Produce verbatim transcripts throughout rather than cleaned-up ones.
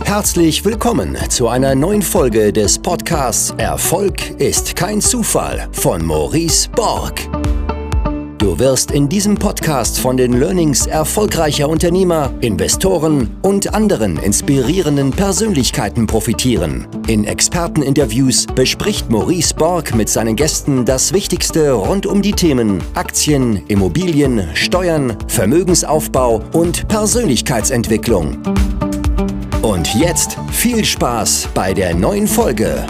Herzlich willkommen zu einer neuen Folge des Podcasts Erfolg ist kein Zufall von Maurice Borg. Du wirst in diesem Podcast von den Learnings erfolgreicher Unternehmer, Investoren und anderen inspirierenden Persönlichkeiten profitieren. In Experteninterviews bespricht Maurice Borg mit seinen Gästen das Wichtigste rund um die Themen Aktien, Immobilien, Steuern, Vermögensaufbau und Persönlichkeitsentwicklung. Und jetzt viel Spaß bei der neuen Folge.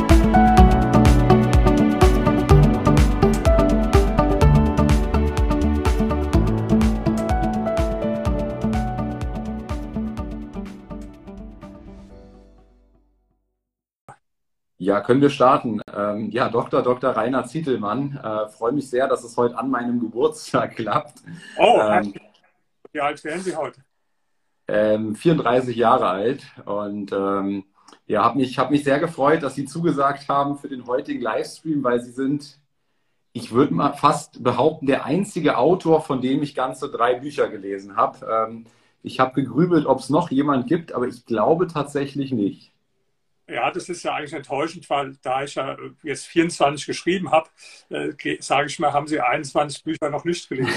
Ja, können wir starten. Ähm, ja, Doktor Doktor Rainer Zietelmann, äh, freue mich sehr, dass es heute an meinem Geburtstag klappt. Oh, ähm, wie alt werden Sie heute? Ähm, vierunddreißig Jahre alt und ähm, ja, habe mich, hab mich sehr gefreut, dass Sie zugesagt haben für den heutigen Livestream, weil Sie sind, ich würde mal fast behaupten, der einzige Autor, von dem ich ganze drei Bücher gelesen habe. Ähm, ich habe gegrübelt, ob es noch jemand gibt, aber ich glaube tatsächlich nicht. Ja, das ist ja eigentlich enttäuschend, weil da ich ja jetzt vierundzwanzig geschrieben habe, äh, sage ich mal, haben Sie einundzwanzig Bücher noch nicht gelesen.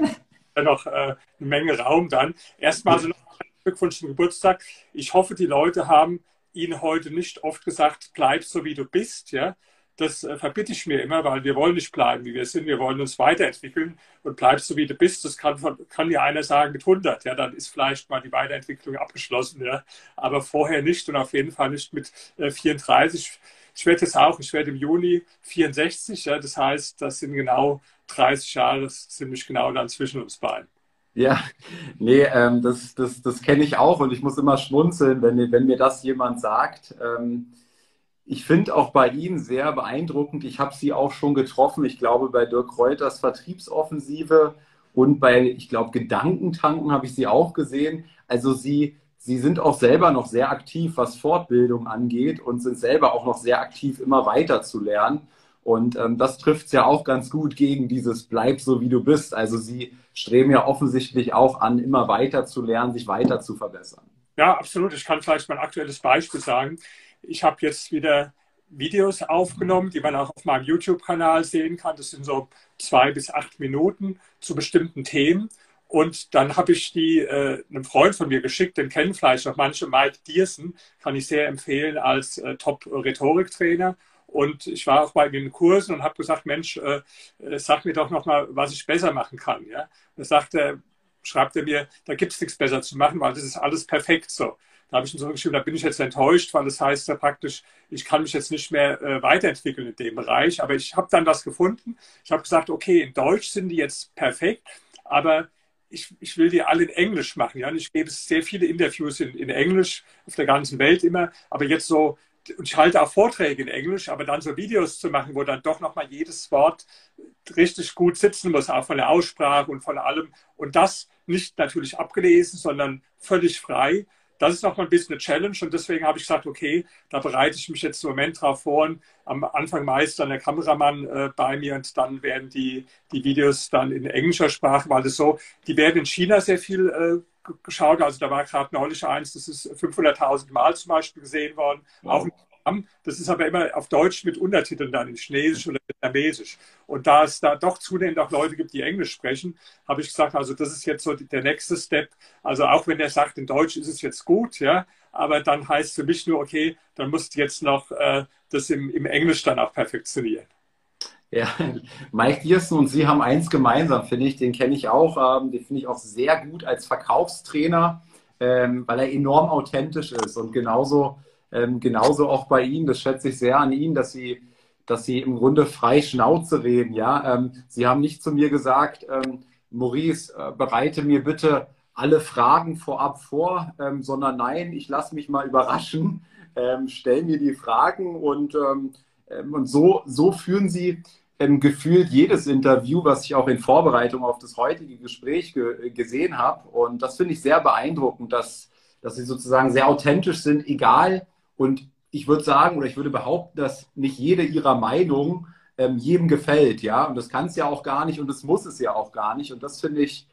Ja, noch äh, eine Menge Raum dann. Erstmal so noch Glückwunsch zum Geburtstag. Ich hoffe, die Leute haben Ihnen heute nicht oft gesagt, bleib so wie du bist. Ja? Das äh, verbitte ich mir immer, weil wir wollen nicht bleiben, wie wir sind. Wir wollen uns weiterentwickeln und bleib so wie du bist. Das kann, kann ja einer sagen mit hundert. Ja? Dann ist vielleicht mal die Weiterentwicklung abgeschlossen. Ja? Aber vorher nicht und auf jeden Fall nicht mit äh, vierunddreißig. Ich werde jetzt auch, ich werde im Juni vierundsechzig. Ja? Das heißt, das sind genau dreißig Jahre, das ist ziemlich genau dann zwischen uns beiden. Ja, nee, ähm, das, das, das kenne ich auch und ich muss immer schmunzeln, wenn, wenn mir das jemand sagt. Ähm, ich finde auch bei Ihnen sehr beeindruckend, ich habe Sie auch schon getroffen, ich glaube bei Dirk Reuters Vertriebsoffensive und bei, ich glaube, Gedankentanken habe ich Sie auch gesehen. Also Sie, Sie sind auch selber noch sehr aktiv, was Fortbildung angeht und sind selber auch noch sehr aktiv, immer weiter zu lernen. Und ähm, das trifft es ja auch ganz gut gegen dieses Bleib so wie du bist. Also Sie streben ja offensichtlich auch an, immer weiter zu lernen, sich weiter zu verbessern. Ja, absolut. Ich kann vielleicht mal ein aktuelles Beispiel sagen. Ich habe jetzt wieder Videos aufgenommen, die man auch auf meinem YouTube-Kanal sehen kann. Das sind so zwei bis acht Minuten zu bestimmten Themen. Und dann habe ich die äh, einem Freund von mir geschickt, den kennen vielleicht noch manche, Mike Diersen, kann ich sehr empfehlen als äh, Top-Rhetoriktrainer. Und ich war auch bei den Kursen und habe gesagt, Mensch, äh, sag mir doch nochmal, was ich besser machen kann. Ja? Und da sagt er, schreibt er mir, da gibt es nichts besser zu machen, weil das ist alles perfekt so. Da habe ich ihm so geschrieben, da bin ich jetzt enttäuscht, weil das heißt ja praktisch, ich kann mich jetzt nicht mehr äh, weiterentwickeln in dem Bereich. Aber ich habe dann was gefunden. Ich habe gesagt, okay, in Deutsch sind die jetzt perfekt, aber ich, ich will die alle in Englisch machen. Ja? Und ich gebe sehr viele Interviews in, in Englisch, auf der ganzen Welt immer, aber jetzt so, und ich halte auch Vorträge in Englisch, aber dann so Videos zu machen, wo dann doch nochmal jedes Wort richtig gut sitzen muss, auch von der Aussprache und von allem. Und das nicht natürlich abgelesen, sondern völlig frei. Das ist nochmal ein bisschen eine Challenge und deswegen habe ich gesagt, okay, da bereite ich mich jetzt im Moment drauf vor. Und am Anfang meist dann der Kameramann äh, bei mir und dann werden die, die Videos dann in englischer Sprache, weil das so, die werden in China sehr viel äh, geschaut. Also da war gerade neulich eins, das ist fünfhunderttausend Mal zum Beispiel gesehen worden. Wow. Auch in Das ist aber immer auf Deutsch mit Untertiteln dann in Chinesisch oder Vietnamesisch. Und da es da doch zunehmend auch Leute gibt, die Englisch sprechen, habe ich gesagt, also das ist jetzt so der nächste Step. Also auch wenn der sagt, in Deutsch ist es jetzt gut, ja, aber dann heißt es für mich nur, okay, dann musst du jetzt noch äh, das im, im Englisch dann auch perfektionieren. Ja, Mike Diersen und Sie haben eins gemeinsam, finde ich, den kenne ich auch, ähm, den finde ich auch sehr gut als Verkaufstrainer, ähm, weil er enorm authentisch ist und genauso Ähm, genauso auch bei Ihnen, das schätze ich sehr an Ihnen, dass Sie, dass Sie im Grunde frei Schnauze reden. Ja? Ähm, Sie haben nicht zu mir gesagt, ähm, Maurice, äh, bereite mir bitte alle Fragen vorab vor, ähm, sondern nein, ich lasse mich mal überraschen, ähm, stell mir die Fragen und, ähm, und so, so führen Sie ähm, gefühlt jedes Interview, was ich auch in Vorbereitung auf das heutige Gespräch ge gesehen habe. Und das finde ich sehr beeindruckend, dass, dass Sie sozusagen sehr authentisch sind, egal. Und ich würde sagen, oder ich würde behaupten, dass nicht jede Ihrer Meinung ähm, jedem gefällt, ja. Und das kann es ja auch gar nicht und das muss es ja auch gar nicht. Und das finde ich,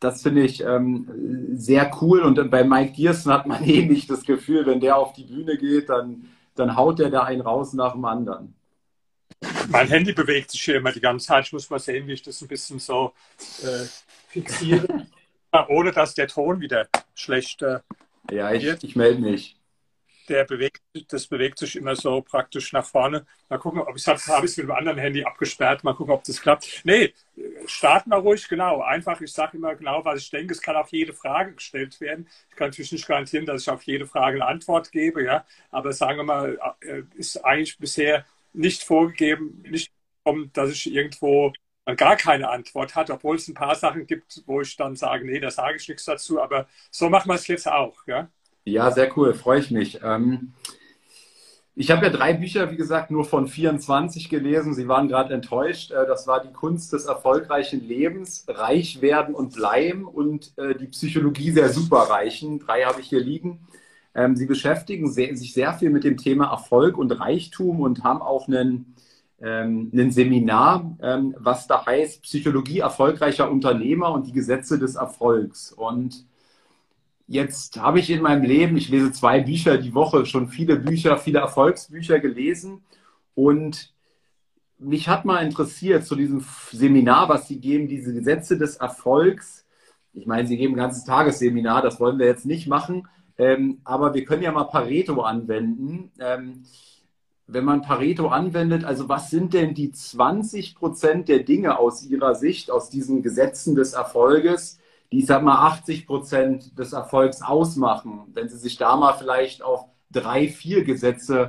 das finde ich ähm, sehr cool. Und bei Mike Diersen hat man ähnlich das Gefühl, wenn der auf die Bühne geht, dann, dann haut der da einen raus nach dem anderen. Mein Handy bewegt sich hier immer die ganze Zeit. Ich muss mal sehen, wie ich das ein bisschen so äh, fixiere, ohne dass der Ton wieder schlecht äh, Ja, ich, ich melde mich. Der bewegt, das bewegt sich immer so praktisch nach vorne. Mal gucken, ob ich es habe ich mit dem anderen Handy abgesperrt. Mal gucken, ob das klappt. Nee, starten wir ruhig, genau. Einfach, ich sage immer genau, was ich denke. Es kann auf jede Frage gestellt werden. Ich kann natürlich nicht garantieren, dass ich auf jede Frage eine Antwort gebe, ja. Aber sagen wir mal, ist eigentlich bisher nicht vorgegeben, nicht dass ich irgendwo gar keine Antwort hat, obwohl es ein paar Sachen gibt, wo ich dann sage, nee, da sage ich nichts dazu. Aber so machen wir es jetzt auch, ja. Ja, sehr cool, freue ich mich. Ähm, ich habe ja drei Bücher, wie gesagt, nur von vierundzwanzig gelesen. Sie waren gerade enttäuscht. Äh, das war Die Kunst des erfolgreichen Lebens, Reich werden und bleiben und äh, Die Psychologie der Superreichen. Drei habe ich hier liegen. Ähm, Sie beschäftigen sehr, sich sehr viel mit dem Thema Erfolg und Reichtum und haben auch einen, ähm, ein Seminar, ähm, was da heißt Psychologie erfolgreicher Unternehmer und die Gesetze des Erfolgs. Und jetzt habe ich in meinem Leben, ich lese zwei Bücher die Woche, schon viele Bücher, viele Erfolgsbücher gelesen. Und mich hat mal interessiert zu diesem Seminar, was Sie geben, diese Gesetze des Erfolgs. Ich meine, Sie geben ein ganzes Tagesseminar, das wollen wir jetzt nicht machen. Ähm, aber wir können ja mal Pareto anwenden. Ähm, wenn man Pareto anwendet, also was sind denn die zwanzig Prozent der Dinge aus Ihrer Sicht, aus diesen Gesetzen des Erfolges, die, ich sag mal, achtzig Prozent des Erfolgs ausmachen? Wenn Sie sich da mal vielleicht auf drei, vier Gesetze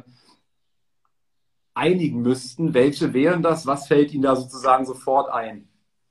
einigen müssten, welche wären das? Was fällt Ihnen da sozusagen sofort ein?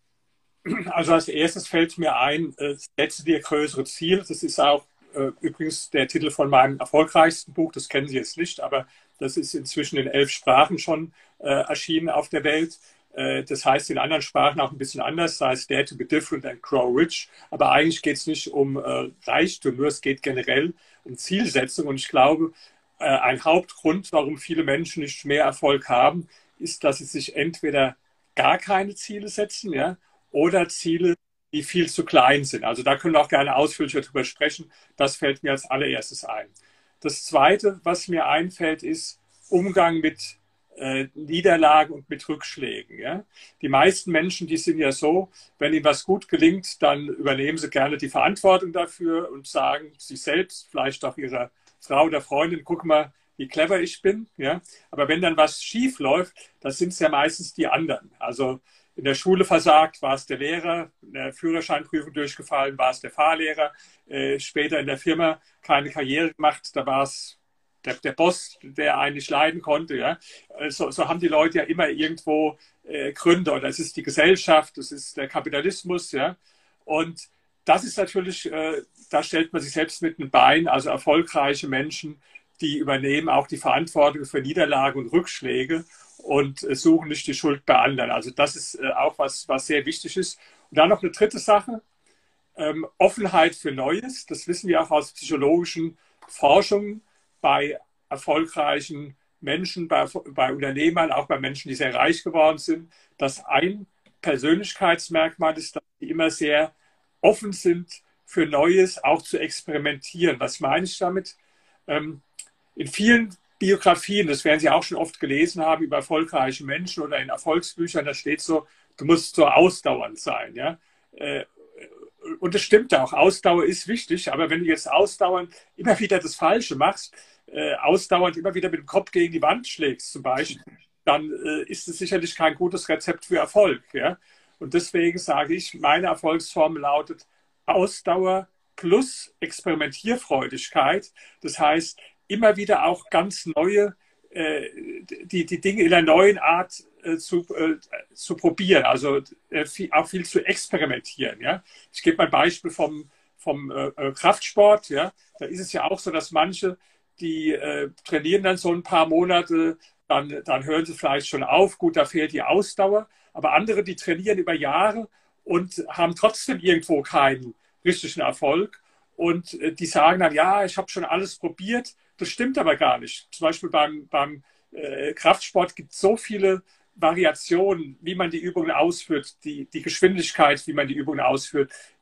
Also als erstes fällt mir ein, äh, setze dir größere Ziele. Das ist auch äh, übrigens der Titel von meinem erfolgreichsten Buch. Das kennen Sie jetzt nicht, aber das ist inzwischen in elf Sprachen schon äh, erschienen auf der Welt. Das heißt in anderen Sprachen auch ein bisschen anders, das heißt Dare to be different and grow rich. Aber eigentlich geht es nicht um äh, Reichtum, nur es geht generell um Zielsetzung. Und ich glaube, äh, ein Hauptgrund, warum viele Menschen nicht mehr Erfolg haben, ist, dass sie sich entweder gar keine Ziele setzen, ja, oder Ziele, die viel zu klein sind. Also da können wir auch gerne ausführlicher drüber sprechen. Das fällt mir als allererstes ein. Das Zweite, was mir einfällt, ist Umgang mit Äh, Niederlagen und mit Rückschlägen. Ja? Die meisten Menschen, die sind ja so, wenn ihnen was gut gelingt, dann übernehmen sie gerne die Verantwortung dafür und sagen sich selbst, vielleicht auch ihrer Frau oder Freundin, guck mal, wie clever ich bin. Ja? Aber wenn dann was schief läuft, dann sind es ja meistens die anderen. Also in der Schule versagt, war es der Lehrer, in der Führerscheinprüfung durchgefallen, war es der Fahrlehrer, äh, später in der Firma keine Karriere gemacht, da war es Der, der Boss, der einen nicht leiden konnte. Ja? So, so haben die Leute ja immer irgendwo äh, Gründe. Oder es ist die Gesellschaft, es ist der Kapitalismus. Ja? Und das ist natürlich, äh, da stellt man sich selbst mit einem Bein. Also erfolgreiche Menschen, die übernehmen auch die Verantwortung für Niederlagen und Rückschläge und äh, suchen nicht die Schuld bei anderen. Also das ist äh, auch was, was sehr wichtig ist. Und dann noch eine dritte Sache, ähm, Offenheit für Neues. Das wissen wir auch aus psychologischen Forschungen. Bei erfolgreichen Menschen, bei, bei Unternehmern, auch bei Menschen, die sehr reich geworden sind, dass ein Persönlichkeitsmerkmal ist, dass sie immer sehr offen sind für Neues, auch zu experimentieren. Was meine ich damit? Ähm, in vielen Biografien, das werden Sie auch schon oft gelesen haben, über erfolgreiche Menschen oder in Erfolgsbüchern, da steht so, du musst so ausdauernd sein. Ja? Äh, Und das stimmt auch, Ausdauer ist wichtig, aber wenn du jetzt ausdauernd immer wieder das Falsche machst, äh, ausdauernd immer wieder mit dem Kopf gegen die Wand schlägst zum Beispiel, dann äh, ist es sicherlich kein gutes Rezept für Erfolg. Ja? Und deswegen sage ich, meine Erfolgsformel lautet Ausdauer plus Experimentierfreudigkeit. Das heißt, immer wieder auch ganz neue, äh, die, die Dinge in einer neuen Art äh, zu, äh, zu probieren, also äh, viel, auch viel zu experimentieren. Ja? Ich gebe mal ein Beispiel vom, vom äh, Kraftsport. Ja? Da ist es ja auch so, dass manche, die äh, trainieren dann so ein paar Monate, dann, dann hören sie vielleicht schon auf, gut, da fehlt die Ausdauer, aber andere, die trainieren über Jahre und haben trotzdem irgendwo keinen richtigen Erfolg und äh, die sagen dann, ja, ich habe schon alles probiert, das stimmt aber gar nicht. Zum Beispiel beim, beim äh, Kraftsport gibt es so viele Variationen, wie man die Übungen ausführt, die, die Geschwindigkeit, wie man die Übungen ausführt,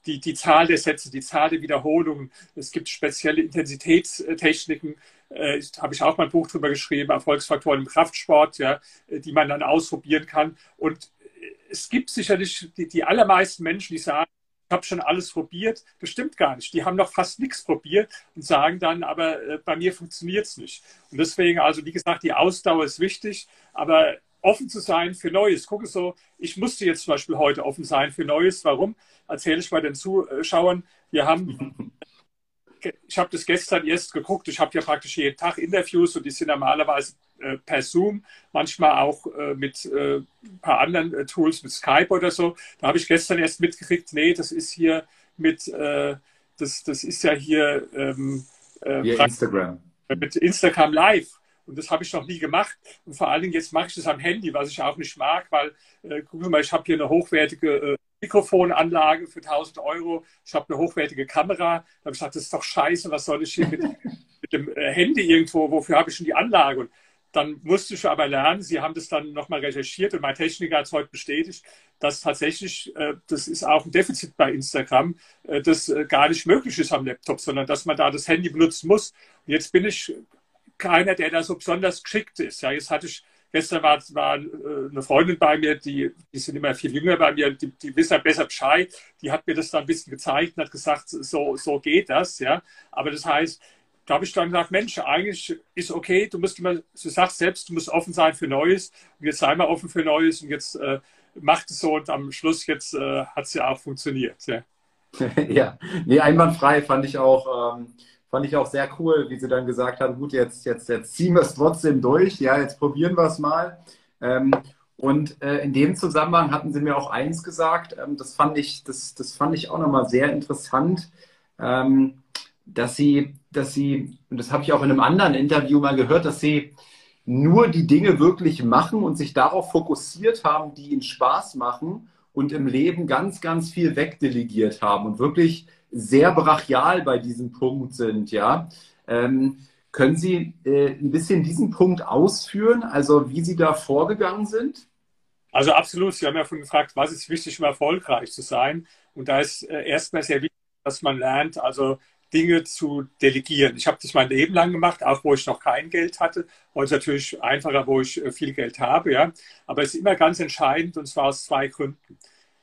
die, die Zahl der Sätze, die Zahl der Wiederholungen. Es gibt spezielle Intensitätstechniken, äh, habe ich auch mal ein Buch drüber geschrieben, Erfolgsfaktoren im Kraftsport, ja, die man dann ausprobieren kann. Und es gibt sicherlich die, die allermeisten Menschen, die sagen, ich habe schon alles probiert. Das stimmt gar nicht. Die haben noch fast nichts probiert und sagen dann, aber äh, bei mir funktioniert es nicht. Und deswegen, also wie gesagt, die Ausdauer ist wichtig, aber offen zu sein für Neues. Gucke so, ich musste jetzt zum Beispiel heute offen sein für Neues. Warum? Erzähle ich mal den Zuschauern. Wir haben, ich habe das gestern erst geguckt. Ich habe ja praktisch jeden Tag Interviews und die sind normalerweise äh, per Zoom, manchmal auch äh, mit äh, ein paar anderen äh, Tools, mit Skype oder so. Da habe ich gestern erst mitgekriegt, nee, das ist hier mit, äh, das, das ist ja hier ähm, äh, Instagram. mit Instagram Live. Und das habe ich noch nie gemacht. Und vor allen Dingen jetzt mache ich das am Handy, was ich auch nicht mag, weil, äh, gucken wir mal, ich habe hier eine hochwertige äh, Mikrofonanlage für tausend Euro. Ich habe eine hochwertige Kamera. Da habe ich gesagt, das ist doch scheiße, was soll ich hier mit, mit dem äh, Handy irgendwo, wofür habe ich schon die Anlage? Und dann musste ich aber lernen, Sie haben das dann nochmal recherchiert und mein Techniker hat es heute bestätigt, dass tatsächlich, äh, das ist auch ein Defizit bei Instagram, äh, das äh, gar nicht möglich ist am Laptop, sondern dass man da das Handy benutzen muss. Und jetzt bin ich keiner, der da so besonders geschickt ist. Ja, jetzt hatte ich, gestern war, war eine Freundin bei mir, die, die sind immer viel jünger bei mir, die, die wissen halt besser Bescheid, die hat mir das dann ein bisschen gezeigt und hat gesagt, so, so geht das. Ja, aber das heißt, da habe ich dann gesagt, Mensch, eigentlich ist okay, du musst immer, du sagst selbst, du musst offen sein für Neues und jetzt sei mal offen für Neues und jetzt äh, macht es so und am Schluss jetzt äh, hat es ja auch funktioniert. Ja, ja, nee, einwandfrei fand ich auch, ähm, fand ich auch sehr cool, wie Sie dann gesagt haben, gut, jetzt, jetzt, jetzt ziehen wir es trotzdem durch, ja, jetzt probieren wir es mal. Ähm, und äh, in dem Zusammenhang hatten Sie mir auch eins gesagt, ähm, das fand ich, das, das fand ich auch nochmal sehr interessant, ähm, dass Sie, dass Sie, und das habe ich auch in einem anderen Interview mal gehört, dass Sie nur die Dinge wirklich machen und sich darauf fokussiert haben, die Ihnen Spaß machen und im Leben ganz, ganz viel wegdelegiert haben und wirklich sehr brachial bei diesem Punkt sind, ja. Ähm, können Sie äh, ein bisschen diesen Punkt ausführen, also wie Sie da vorgegangen sind? also absolut. Sie haben ja vorhin gefragt, was ist wichtig, um erfolgreich zu sein? Und da ist äh, erstmal sehr wichtig, dass man lernt, also Dinge zu delegieren. Ich habe das mein Leben lang gemacht, auch wo ich noch kein Geld hatte. Heute ist es natürlich einfacher, wo ich äh, viel Geld habe, ja. Aber es ist immer ganz entscheidend und zwar aus zwei Gründen.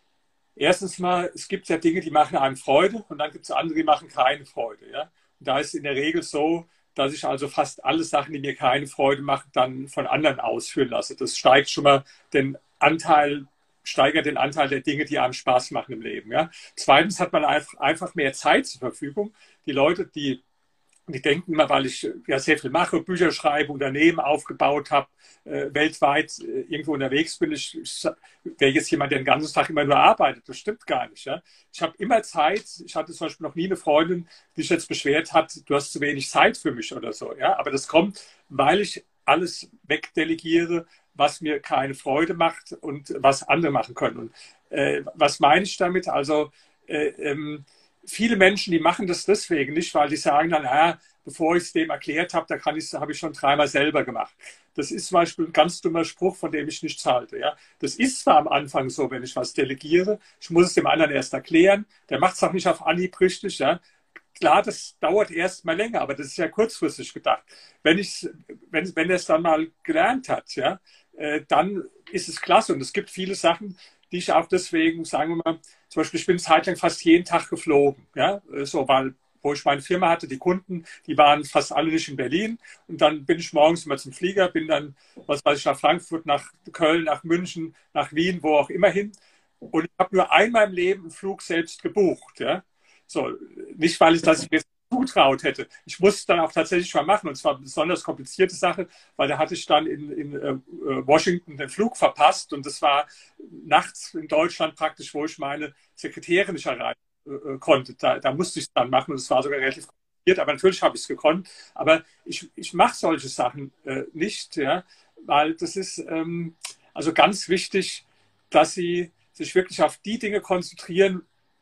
Erstens mal, es gibt ja Dinge, die machen einem Freude und dann gibt es andere, die machen keine Freude. Ja? Und da ist es in der Regel so, dass ich also fast alle Sachen, die mir keine Freude machen, dann von anderen ausführen lasse. Das steigt schon mal den Anteil, steigert den Anteil der Dinge, die einem Spaß machen im Leben. Ja? Zweitens hat man einfach mehr Zeit zur Verfügung. Die Leute, die Die denken immer, weil ich ja sehr viel mache, Bücher schreibe, Unternehmen aufgebaut habe, äh, weltweit äh, irgendwo unterwegs bin. Ich, ich wäre jetzt jemand, der den ganzen Tag immer nur arbeitet. Das stimmt gar nicht. Ja? Ich habe immer Zeit. Ich hatte zum Beispiel noch nie eine Freundin, die sich jetzt beschwert hat, du hast zu wenig Zeit für mich oder so. Ja? Aber das kommt, weil ich alles wegdelegiere, was mir keine Freude macht und was andere machen können. Und äh, was meine ich damit? Also äh, ähm, viele Menschen, die machen das deswegen nicht, weil die sagen dann, ja, bevor ich es dem erklärt habe, da kann ich, habe ich schon dreimal selber gemacht. Das ist zum Beispiel ein ganz dummer Spruch, von dem ich nichts halte. Ja? Das ist zwar am Anfang so, wenn ich was delegiere, ich muss es dem anderen erst erklären, der macht es auch nicht auf Anhieb richtig. Ja? Klar, das dauert erst mal länger, aber das ist ja kurzfristig gedacht. Wenn, ich, wenn, wenn er es dann mal gelernt hat, ja, äh, dann ist es klasse. Und es gibt viele Sachen, die ich auch deswegen, sagen wir mal, zum Beispiel, ich bin zeitlang fast jeden Tag geflogen, ja, so, weil, wo ich meine Firma hatte, die Kunden, die waren fast alle nicht in Berlin und dann bin ich morgens immer zum Flieger, bin dann, was weiß ich, nach Frankfurt, nach Köln, nach München, nach Wien, wo auch immer hin und ich habe nur einmal im Leben einen Flug selbst gebucht, ja, so, nicht, weil ich das jetzt zutraut hätte. Ich musste es dann auch tatsächlich mal machen und zwar eine besonders komplizierte Sache, weil da hatte ich dann in, in äh, Washington den Flug verpasst und das war nachts in Deutschland praktisch, wo ich meine Sekretärin nicht erreichen äh, konnte. Da, da musste ich es dann machen und es war sogar relativ kompliziert, aber natürlich habe ich es gekonnt. Aber ich, ich mache solche Sachen äh, nicht, ja, weil das ist ähm, also ganz wichtig, dass Sie sich wirklich auf die Dinge konzentrieren,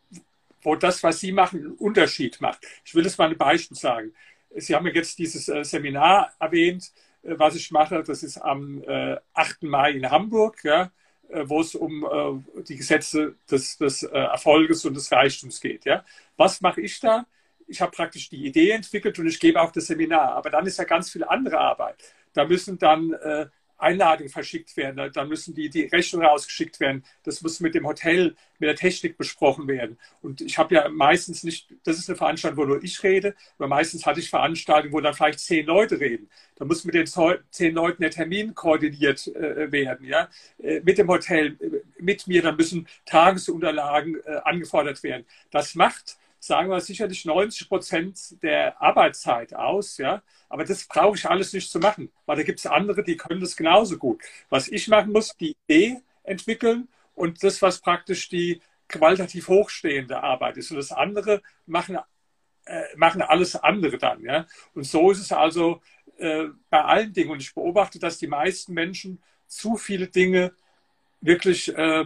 wo das, was Sie machen, einen Unterschied macht. Ich will es mal ein Beispiel sagen. Sie haben ja jetzt dieses äh, Seminar erwähnt, äh, was ich mache. Das ist am äh, achten Mai in Hamburg. Ja. wo es um äh, die Gesetze des, des äh, Erfolges und des Reichtums geht. Ja? Was mache ich da? Ich habe praktisch die Idee entwickelt und ich gebe auch das Seminar. Aber dann ist ja ganz viel andere Arbeit. Da müssen dann äh, Einladungen verschickt werden, dann müssen die, die Rechnungen rausgeschickt werden. Das muss mit dem Hotel, mit der Technik besprochen werden. Und ich habe ja meistens nicht, das ist eine Veranstaltung, wo nur ich rede, aber meistens hatte ich Veranstaltungen, wo dann vielleicht zehn Leute reden. Da muss mit den zehn Leuten der Termin koordiniert äh, werden, ja, äh, mit dem Hotel, äh, mit mir, dann müssen Tagesunterlagen äh, angefordert werden. Das macht, sagen wir sicherlich neunzig Prozent der Arbeitszeit aus, ja. Aber das brauche ich alles nicht zu machen, weil da gibt es andere, die können das genauso gut. Was ich machen muss, die Idee entwickeln und das, was praktisch die qualitativ hochstehende Arbeit ist. Und das andere machen, äh, machen alles andere dann, ja. Und so ist es also äh, bei allen Dingen. Und ich beobachte, dass die meisten Menschen zu viele Dinge wirklich äh,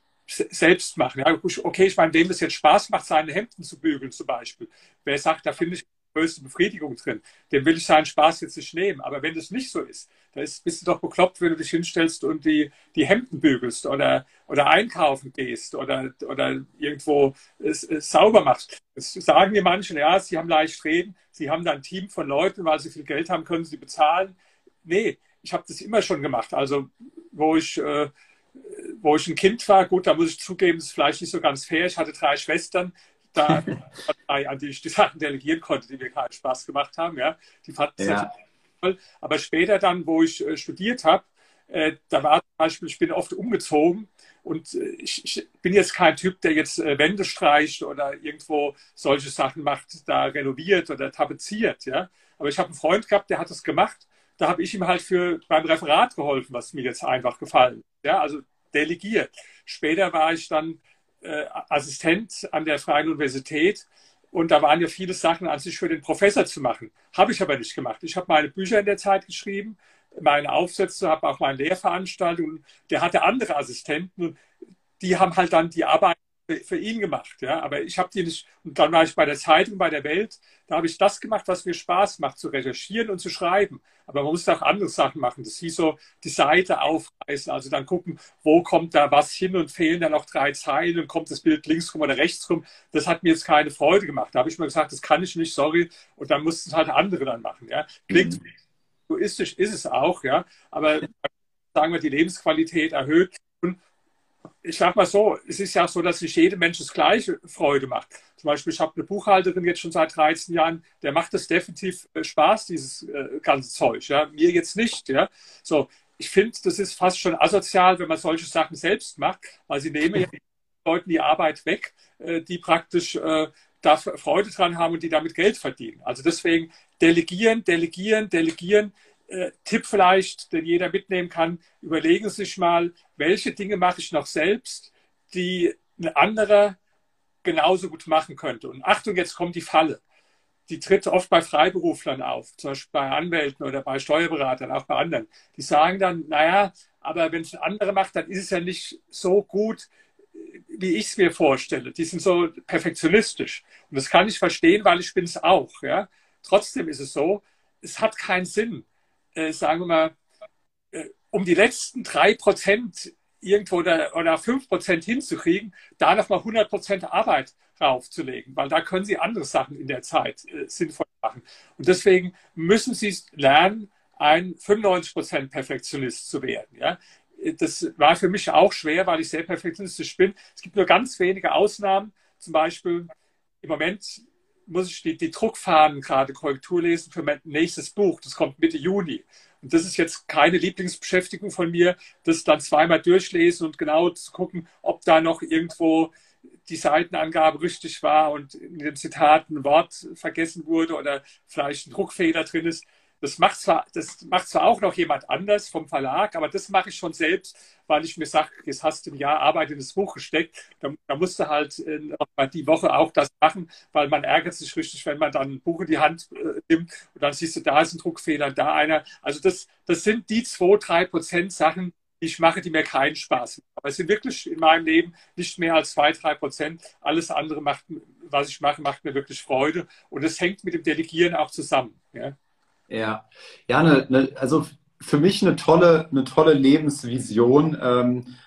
selbst machen. Ja, okay, ich meine, wem es jetzt Spaß macht, seine Hemden zu bügeln zum Beispiel. Wer sagt, da finde ich die größte Befriedigung drin, dem will ich seinen Spaß jetzt nicht nehmen. Aber wenn das nicht so ist, dann ist, bist du doch bekloppt, wenn du dich hinstellst und die, die Hemden bügelst oder, oder einkaufen gehst oder, oder irgendwo es, es sauber machst. Das sagen mir manche, ja, sie haben leicht reden, sie haben da ein Team von Leuten, weil sie viel Geld haben, können sie bezahlen. Nee, ich habe das immer schon gemacht. Also, wo ich... Äh, wo ich ein Kind war, gut, da muss ich zugeben, das ist vielleicht nicht so ganz fair. Ich hatte drei Schwestern, da, an die ich die Sachen delegieren konnte, die mir keinen Spaß gemacht haben. Ja. Die fanden es Ja. natürlich toll. Aber später dann, wo ich äh, studiert habe, äh, da war zum Beispiel, ich bin oft umgezogen und äh, ich, ich bin jetzt kein Typ, der jetzt äh, Wände streicht oder irgendwo solche Sachen macht, da renoviert oder tapeziert. Ja. Aber ich habe einen Freund gehabt, der hat das gemacht. Da habe ich ihm halt für beim Referat geholfen, was mir jetzt einfach gefallen ist. Ja, also delegiert. Später war ich dann äh, Assistent an der Freien Universität und da waren ja viele Sachen an sich für den Professor zu machen. Habe ich aber nicht gemacht. Ich habe meine Bücher in der Zeit geschrieben, meine Aufsätze, habe auch meine Lehrveranstaltungen. Der hatte andere Assistenten und die haben halt dann die Arbeit für, für ihn gemacht. Ja? Aber ich habe die nicht. Und dann war ich bei der Zeitung, bei der Welt. Da habe ich das gemacht, was mir Spaß macht, zu recherchieren und zu schreiben. Aber man musste auch andere Sachen machen. Das hieß so, die Seite aufreißen, also dann gucken, wo kommt da was hin und fehlen da noch drei Zeilen und kommt das Bild links rum oder rechts rum. Das hat mir jetzt keine Freude gemacht. Da habe ich mir gesagt, das kann ich nicht, sorry. Und dann mussten es halt andere dann machen. Ja? Klingt egoistisch, ist es auch, ja. Aber sagen wir, die Lebensqualität erhöht. Und ich sage mal so, es ist ja auch so, dass nicht jedem Mensch das gleiche Freude macht. Zum Beispiel, ich habe eine Buchhalterin jetzt schon seit dreizehn Jahren, der macht das definitiv Spaß, dieses äh, ganze Zeug. Ja? Mir jetzt nicht. Ja? So, ich finde, das ist fast schon asozial, wenn man solche Sachen selbst macht, weil sie nehmen ja den Leuten die Arbeit weg, äh, die praktisch äh, da Freude dran haben und die damit Geld verdienen. Also deswegen delegieren, delegieren, delegieren. Äh, Tipp vielleicht, den jeder mitnehmen kann, überlegen Sie sich mal, welche Dinge mache ich noch selbst, die ein anderer genauso gut machen könnte. Und Achtung, jetzt kommt die Falle. Die tritt oft bei Freiberuflern auf, zum Beispiel bei Anwälten oder bei Steuerberatern, auch bei anderen. Die sagen dann, naja, aber wenn es ein anderer macht, dann ist es ja nicht so gut, wie ich es mir vorstelle. Die sind so perfektionistisch. Und das kann ich verstehen, weil ich bin es auch. Ja? Trotzdem ist es so, es hat keinen Sinn, äh, sagen wir mal, äh, um die letzten drei Prozent irgendwo oder, oder fünf Prozent hinzukriegen, da nochmal hundert Prozent Arbeit draufzulegen, weil da können Sie andere Sachen in der Zeit äh, sinnvoll machen. Und deswegen müssen Sie lernen, ein fünfundneunzig Prozent Perfektionist zu werden. Ja? Das war für mich auch schwer, weil ich sehr perfektionistisch bin. Es gibt nur ganz wenige Ausnahmen. Zum Beispiel im Moment muss ich die, die Druckfahnen gerade Korrektur lesen für mein nächstes Buch. Das kommt Mitte Juni. Und das ist jetzt keine Lieblingsbeschäftigung von mir, das dann zweimal durchlesen und genau zu gucken, ob da noch irgendwo die Seitenangabe richtig war und in dem Zitat ein Wort vergessen wurde oder vielleicht ein Druckfehler drin ist. Das macht zwar, das macht zwar auch noch jemand anders vom Verlag, aber das mache ich schon selbst, weil ich mir sage, jetzt hast du ein Jahr Arbeit in das Buch gesteckt, da, da musst du halt äh, die Woche auch das machen, weil man ärgert sich richtig, wenn man dann ein Buch in die Hand äh, nimmt und dann siehst du, da ist ein Druckfehler, da einer. Also das, das sind die zwei, drei Prozent Sachen, die ich mache, die mir keinen Spaß machen. Aber es sind wirklich in meinem Leben nicht mehr als zwei, drei Prozent. Alles andere, macht, was ich mache, macht mir wirklich Freude und es hängt mit dem Delegieren auch zusammen. Ja. Ja, ja, ne, ne, also für mich eine tolle, eine tolle Lebensvision, ähm,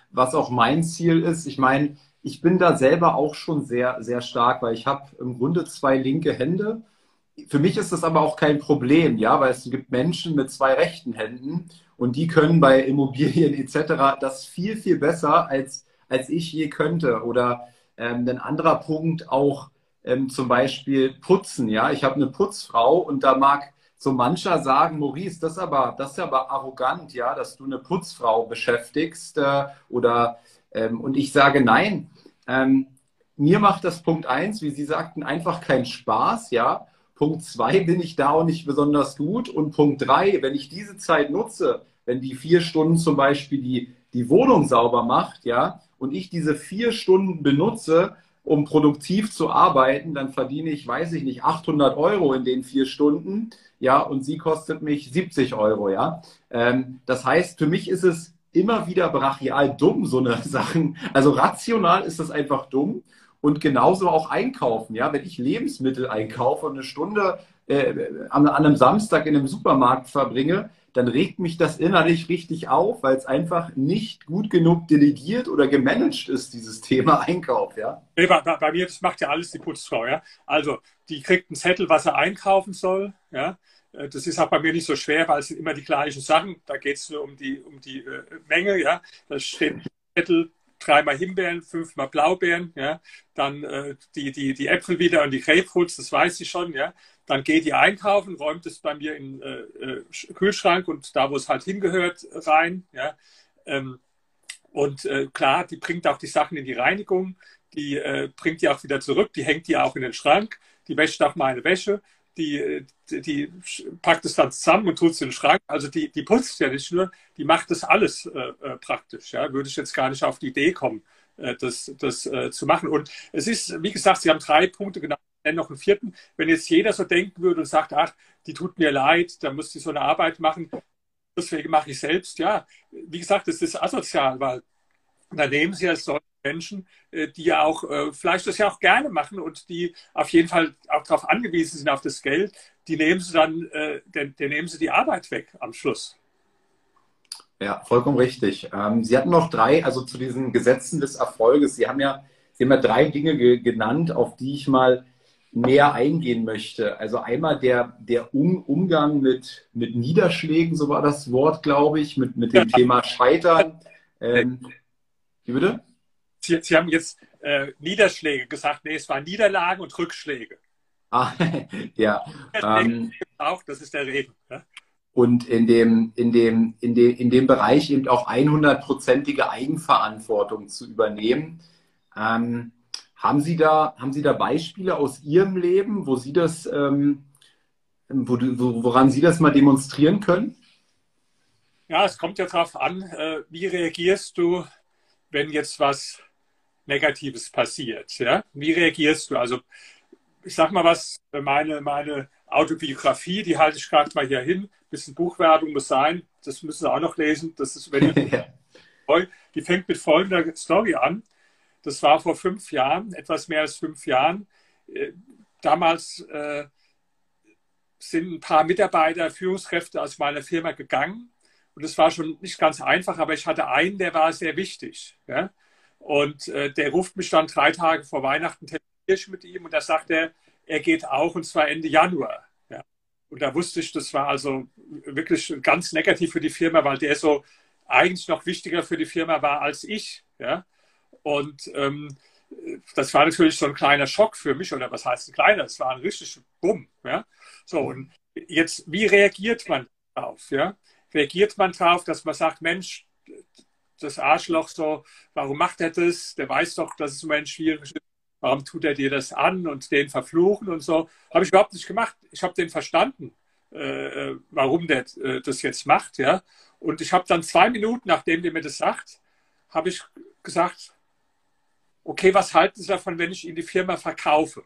was auch mein Ziel ist. Ich meine, ich bin da selber auch schon sehr, sehr stark, weil ich habe im Grunde zwei linke Hände. Für mich ist das aber auch kein Problem, ja, weil es gibt Menschen mit zwei rechten Händen und die können bei Immobilien et cetera das viel, viel besser als, als ich je könnte. Oder ähm, ein anderer Punkt auch ähm, zum Beispiel Putzen, ja. Ich habe eine Putzfrau und da mag so mancher sagen, Maurice, das ist aber, das ist aber arrogant, ja, dass du eine Putzfrau beschäftigst äh, oder ähm, und ich sage nein. Ähm, mir macht das Punkt eins, wie Sie sagten, einfach keinen Spaß, ja. Punkt zwei bin ich da auch nicht besonders gut. Und Punkt drei, wenn ich diese Zeit nutze, wenn die vier Stunden zum Beispiel die, die Wohnung sauber macht, ja, und ich diese vier Stunden benutze, um produktiv zu arbeiten, dann verdiene ich, weiß ich nicht, achthundert Euro in den vier Stunden, ja, und sie kostet mich siebzig Euro, ja. Ähm, das heißt, für mich ist es immer wieder brachial dumm, so eine Sachen. Also rational ist das einfach dumm. Und genauso auch einkaufen. Ja? Wenn ich Lebensmittel einkaufe und eine Stunde äh, an, an einem Samstag in einem Supermarkt verbringe, dann regt mich das innerlich richtig auf, weil es einfach nicht gut genug delegiert oder gemanagt ist, dieses Thema Einkauf. Ja? Nee, bei, bei mir, das macht ja alles die Putzfrau. Ja? Also, die kriegt einen Zettel, was er einkaufen soll. Ja? Das ist auch bei mir nicht so schwer, weil es sind immer die gleichen Sachen. Da geht es nur um die, um die äh, Menge. Ja? Da steht ein Zettel, dreimal Himbeeren, fünfmal Blaubeeren, ja, dann äh, die, die, die Äpfel wieder und die Grapefruits, das weiß ich schon, ja. Dann geht die einkaufen, räumt es bei mir in äh, äh, Kühlschrank und da, wo es halt hingehört, rein, ja. Ähm, und äh, klar, die bringt auch die Sachen in die Reinigung, die äh, bringt die auch wieder zurück, die hängt die auch in den Schrank, die wäscht auch meine Wäsche, die, die, die packt es dann zusammen und tut es in den Schrank. Also die, die putzt ja nicht nur, die macht das alles äh, äh, praktisch. Ja? Würde ich jetzt gar nicht auf die Idee kommen, äh, das, das äh, zu machen. Und es ist, wie gesagt, Sie haben drei Punkte genannt, noch einen vierten. Wenn jetzt jeder so denken würde und sagt, ach, die tut mir leid, da muss die so eine Arbeit machen, deswegen mache ich selbst. Ja, wie gesagt, es ist asozial, weil da nehmen Sie als solche Menschen, die ja auch äh, vielleicht das ja auch gerne machen und die auf jeden Fall auch darauf angewiesen sind, auf das Geld, die nehmen Sie dann, äh, den, den nehmen Sie die Arbeit weg am Schluss. Ja, vollkommen richtig. Ähm, Sie hatten noch drei, also zu diesen Gesetzen des Erfolges. Sie haben ja, Sie haben ja drei Dinge ge genannt, auf die ich mal näher eingehen möchte. Also einmal der, der um Umgang mit, mit Niederschlägen, so war das Wort, glaube ich, mit, mit dem Thema Scheitern. Ähm, wie bitte? Sie, Sie haben jetzt äh, Niederschläge gesagt. Nee, es waren Niederlagen und Rückschläge. Ah, ja. Ähm, auch, das ist der Reden. Ja? Und in dem, in, dem, in, dem, in dem Bereich eben auch hundertprozentige Eigenverantwortung zu übernehmen. Ähm, haben Sie da, haben Sie da Beispiele aus Ihrem Leben, wo Sie das, ähm, wo, wo, woran Sie das mal demonstrieren können? Ja, es kommt ja darauf an, äh, wie reagierst du, wenn jetzt was Negatives passiert. Ja? Wie reagierst du? Also ich sag mal was, meine, meine Autobiografie, die halte ich gerade mal hier hin. Ein bisschen Buchwerbung muss sein, das müssen Sie auch noch lesen. Das ist, wenn ja. Die fängt mit folgender Story an. Das war vor fünf Jahren, etwas mehr als fünf Jahren. Damals äh, sind ein paar Mitarbeiter, Führungskräfte aus meiner Firma gegangen. Und es war schon nicht ganz einfach, aber ich hatte einen, der war sehr wichtig. Ja? Und äh, der ruft mich dann drei Tage vor Weihnachten, telefoniere ich mit ihm und da sagt er, er geht auch und zwar Ende Januar. Ja? Und da wusste ich, das war also wirklich ganz negativ für die Firma, weil der so eigentlich noch wichtiger für die Firma war als ich. Ja? Und ähm, das war natürlich so ein kleiner Schock für mich, oder was heißt ein kleiner? Es war ein richtig Bumm. Ja? So, und jetzt, wie reagiert man darauf? Ja? Reagiert man darauf, dass man sagt, Mensch, das Arschloch so, warum macht er das? Der weiß doch, dass es im Moment schwierig ist. Warum tut er dir das an und den verfluchen und so? Habe ich überhaupt nicht gemacht. Ich habe den verstanden, äh, warum der äh, das jetzt macht. Ja? Und ich habe dann zwei Minuten, nachdem der mir das sagt, habe ich gesagt, okay, was halten Sie davon, wenn ich Ihnen die Firma verkaufe?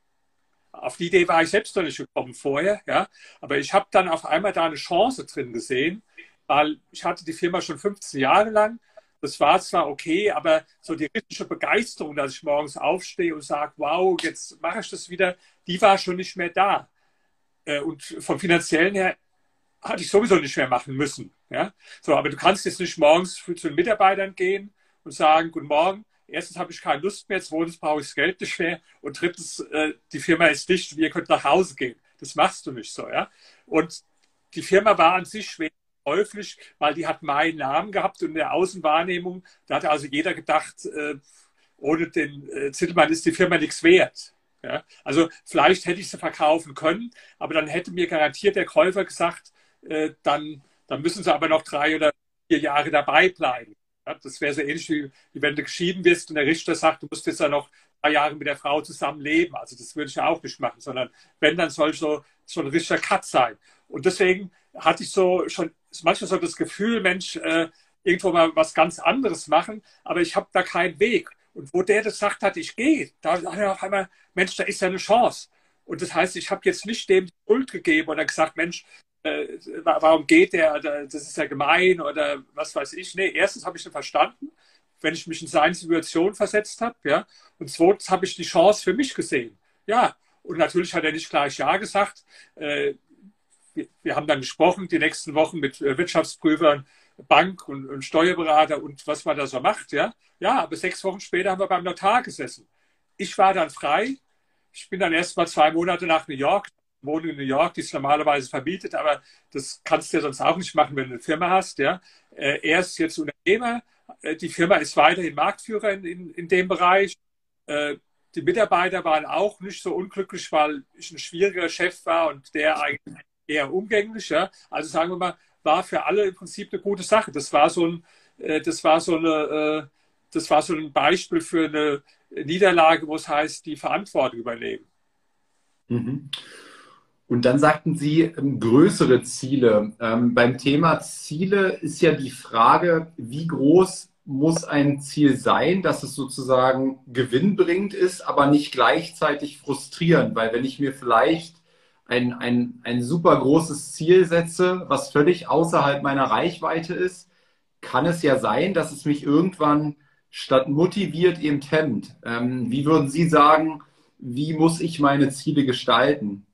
Auf die Idee war ich selbst noch nicht gekommen vorher, ja. Aber ich habe dann auf einmal da eine Chance drin gesehen, weil ich hatte die Firma schon fünfzehn Jahre lang. Das war zwar okay, aber so die richtige Begeisterung, dass ich morgens aufstehe und sage, wow, jetzt mache ich das wieder, die war schon nicht mehr da. Und vom Finanziellen her hatte ich sowieso nicht mehr machen müssen. Ja? So, aber du kannst jetzt nicht morgens zu den Mitarbeitern gehen und sagen, guten Morgen, erstens habe ich keine Lust mehr, zweitens brauche ich das Geld nicht mehr und drittens, äh, die Firma ist dicht und ihr könnt nach Hause gehen. Das machst du nicht so, ja. Und die Firma war an sich schwer käuflich, weil die hat meinen Namen gehabt und in der Außenwahrnehmung, da hat also jeder gedacht, äh, ohne den äh, Zittelmann ist die Firma nichts wert. Ja? Also vielleicht hätte ich sie verkaufen können, aber dann hätte mir garantiert der Käufer gesagt, äh, dann, dann müssen sie aber noch drei oder vier Jahre dabei bleiben. Ja? Das wäre so ähnlich wie, wie wenn du geschieden wirst und der Richter sagt, du musst jetzt ja noch drei Jahre mit der Frau zusammen leben. Also das würde ich ja auch nicht machen, sondern wenn, dann soll so, so ein richtiger Cut sein. Und deswegen hatte ich so schon manchmal so das Gefühl, Mensch, äh, irgendwo mal was ganz anderes machen, aber ich habe da keinen Weg. Und wo der das gesagt hat, ich gehe, da hat er auf einmal, Mensch, da ist ja eine Chance. Und das heißt, ich habe jetzt nicht dem die Schuld gegeben oder gesagt, Mensch, äh, warum geht der, das ist ja gemein oder was weiß ich. Nee, erstens habe ich ihn verstanden, wenn ich mich in seine Situation versetzt habe, ja. Und zweitens habe ich die Chance für mich gesehen. Ja, und natürlich hat er nicht gleich Ja gesagt. Äh, wir, wir haben dann gesprochen, die nächsten Wochen mit äh, Wirtschaftsprüfern, Bank und, und Steuerberater und was man da so macht, ja. Ja, aber sechs Wochen später haben wir beim Notar gesessen. Ich war dann frei. Ich bin dann erst mal zwei Monate nach New York, wohne in New York, die ist normalerweise verbietet, aber das kannst du ja sonst auch nicht machen, wenn du eine Firma hast, ja. Er ist jetzt Unternehmer. Die Firma ist weiterhin Marktführer in, in, in dem Bereich. Die Mitarbeiter waren auch nicht so unglücklich, weil ich ein schwieriger Chef war und der eigentlich eher umgänglich, ja. Also sagen wir mal, war für alle im Prinzip eine gute Sache. Das war so ein, das war so eine, das war so ein Beispiel für eine Niederlage, wo es heißt, die Verantwortung übernehmen. Mhm. Und dann sagten Sie ähm, größere Ziele. Ähm, beim Thema Ziele ist ja die Frage, wie groß muss ein Ziel sein, dass es sozusagen gewinnbringend ist, aber nicht gleichzeitig frustrierend. Weil wenn ich mir vielleicht ein, ein, ein super großes Ziel setze, was völlig außerhalb meiner Reichweite ist, kann es ja sein, dass es mich irgendwann statt motiviert eben hemmt. Ähm, wie würden Sie sagen, wie muss ich meine Ziele gestalten?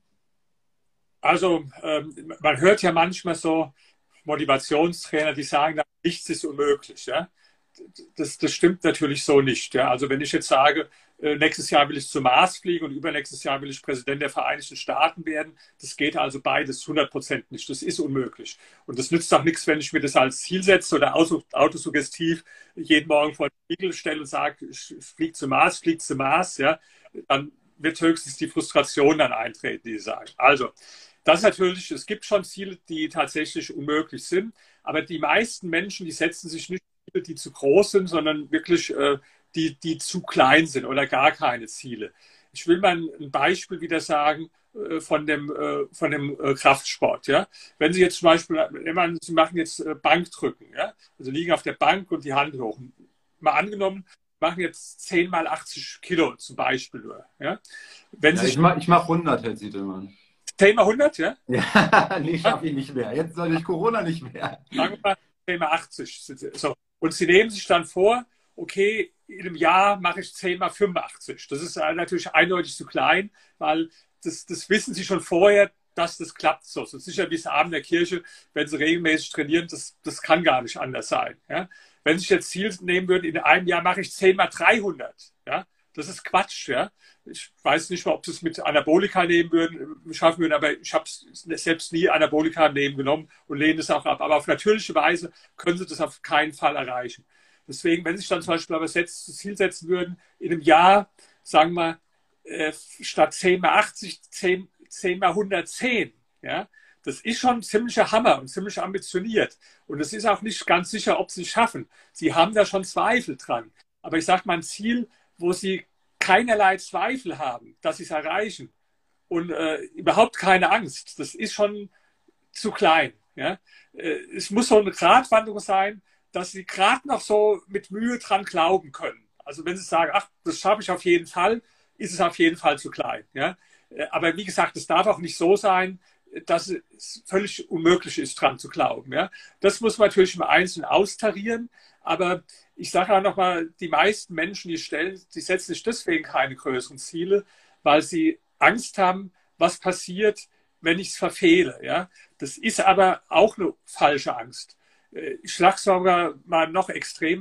Also ähm, man hört ja manchmal so Motivationstrainer, die sagen, nichts ist unmöglich. Ja? Das, das stimmt natürlich so nicht. Ja? Also wenn ich jetzt sage, äh, nächstes Jahr will ich zum Mars fliegen und übernächstes Jahr will ich Präsident der Vereinigten Staaten werden, das geht also beides hundert Prozent nicht. Das ist unmöglich. Und das nützt auch nichts, wenn ich mir das als Ziel setze oder autosuggestiv jeden Morgen vor den Spiegel stelle und sage, ich fliege zum Mars, fliege zum Mars. Ja? Dann wird höchstens die Frustration dann eintreten, die sagen. Also, das ist natürlich, es gibt schon Ziele, die tatsächlich unmöglich sind, aber die meisten Menschen, die setzen sich nicht Ziele, die zu groß sind, sondern wirklich äh, die, die zu klein sind oder gar keine Ziele. Ich will mal ein Beispiel wieder sagen äh, von dem, äh, von dem äh, Kraftsport. Ja? Wenn Sie jetzt zum Beispiel, man, Sie machen jetzt äh, Bankdrücken, ja? Also liegen auf der Bank und die Hand hoch. Mal angenommen, machen jetzt zehn mal achtzig Kilo zum Beispiel nur. Ja? Wenn Ja, Sie ich mache ich mach hundert, Herr Zietelmann. zehn mal hundert, ja? Ja, nee, schaffe ich nicht mehr. Jetzt soll ich Corona nicht mehr. Sagen wir mal zehn mal achtzig. So. Und Sie nehmen sich dann vor, okay, in einem Jahr mache ich zehn mal fünfundachtzig. Das ist natürlich eindeutig zu klein, weil das, das wissen Sie schon vorher, dass das klappt so. So sicher wie es Abend in der Kirche, wenn Sie regelmäßig trainieren, das, das kann gar nicht anders sein. Ja? Wenn Sie sich jetzt Ziel nehmen würden, in einem Jahr mache ich zehn mal dreihundert. Ja? Das ist Quatsch. Ja? Ich weiß nicht mal, ob Sie es mit Anabolika nehmen würden, schaffen würden, aber ich habe selbst nie Anabolika nehmen genommen und lehne es auch ab. Aber auf natürliche Weise können Sie das auf keinen Fall erreichen. Deswegen, wenn Sie sich dann zum Beispiel aber das Ziel setzen würden, in einem Jahr, sagen wir, äh, statt zehn mal achtzig, zehn, zehn mal hundertzehn, ja, das ist schon ein ziemlicher Hammer und ziemlich ambitioniert. Und es ist auch nicht ganz sicher, ob Sie es schaffen. Sie haben da schon Zweifel dran. Aber ich sage mal, ein Ziel, wo Sie keinerlei Zweifel haben, dass Sie es erreichen und äh, überhaupt keine Angst, das ist schon zu klein. Ja? Äh, es muss so eine Gratwanderung sein, dass Sie gerade noch so mit Mühe dran glauben können. Also wenn Sie sagen, ach, das schaffe ich auf jeden Fall, ist es auf jeden Fall zu klein. Ja? Äh, aber wie gesagt, es darf auch nicht so sein, dass es völlig unmöglich ist, dran zu glauben. Ja? Das muss man natürlich im Einzelnen austarieren. Aber ich sage auch nochmal, die meisten Menschen, die stellen, die setzen sich deswegen keine größeren Ziele, weil sie Angst haben, was passiert, wenn ich es verfehle. Ja? Das ist aber auch eine falsche Angst. Ich schlage sogar mal noch extremer.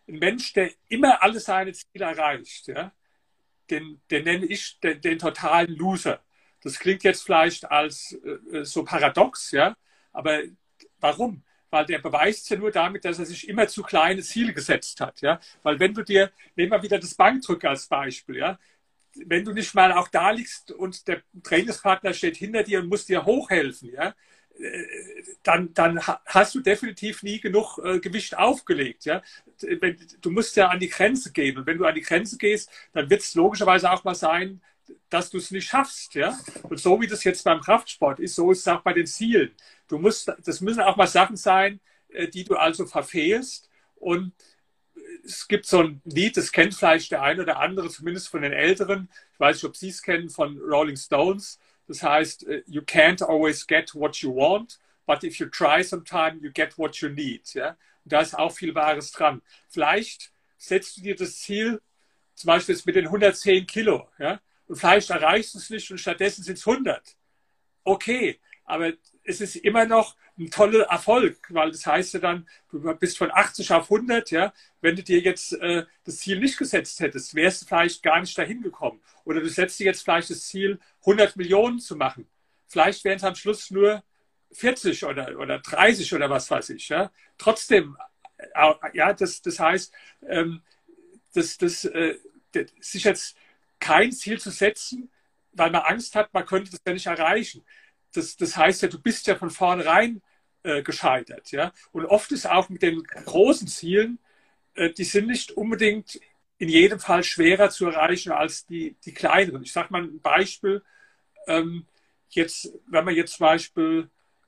ein Mensch, der immer alle seine Ziele erreicht, ja, den, den nenne ich den, den totalen Loser. Das klingt jetzt vielleicht als äh, so paradox, ja, aber warum? Weil der beweist ja nur damit, dass er sich immer zu kleine Ziele gesetzt hat, ja. Weil wenn du dir, nehmen wir wieder das Bankdrücken als Beispiel, ja, wenn du nicht mal auch da liegst und der Trainingspartner steht hinter dir und muss dir hochhelfen, ja, dann, dann hast du definitiv nie genug äh, Gewicht aufgelegt. Ja? Du musst ja an die Grenze gehen. Und wenn du an die Grenze gehst, dann wird es logischerweise auch mal sein, dass du es nicht schaffst. Ja? Und so wie das jetzt beim Kraftsport ist, so ist es auch bei den Zielen. Du musst, das müssen auch mal Sachen sein, äh, die du also verfehlst. Und es gibt so ein Lied, das kennt vielleicht der eine oder andere, zumindest von den Älteren. Ich weiß nicht, ob Sie es kennen, von Rolling Stones. Das heißt, you can't always get what you want, but if you try sometime, you get what you need. Ja? Und da ist auch viel Wahres dran. Vielleicht setzt du dir das Ziel, zum Beispiel jetzt mit den hundertzehn Kilo, ja? Und vielleicht erreichst du es nicht und stattdessen sind es hundert. Okay, aber es ist immer noch ein toller Erfolg, weil das heißt ja dann, du bist von achtzig auf hundert, ja. Wenn du dir jetzt äh, das Ziel nicht gesetzt hättest, wärst du vielleicht gar nicht dahin gekommen. Oder du setzt dir jetzt vielleicht das Ziel, hundert Millionen zu machen. Vielleicht wären es am Schluss nur vierzig oder, oder dreißig oder was weiß ich, ja. Trotzdem, äh, ja, das, das heißt, ähm, das, das, äh, das, sich jetzt kein Ziel zu setzen, weil man Angst hat, man könnte das ja nicht erreichen. Das, das heißt ja, du bist ja von vornherein äh, gescheitert. Ja? Und oft ist auch mit den großen Zielen, äh, die sind nicht unbedingt in jedem Fall schwerer zu erreichen als die, die kleineren. Ich sage mal ein Beispiel. Ähm, jetzt, wenn man jetzt zum Beispiel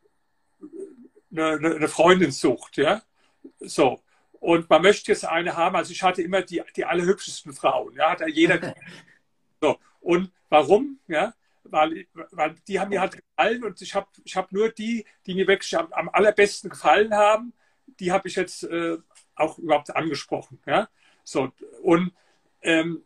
eine, eine Freundin sucht, ja, so, und man möchte jetzt eine haben, also ich hatte immer die, die allerhübschesten Frauen, ja, hat ja jeder. So, und warum? Ja, weil, weil die haben mir halt gefallen und ich habe ich hab nur die, die mir wirklich am, am allerbesten gefallen haben, die habe ich jetzt äh, auch überhaupt angesprochen. Ja? So, und ähm,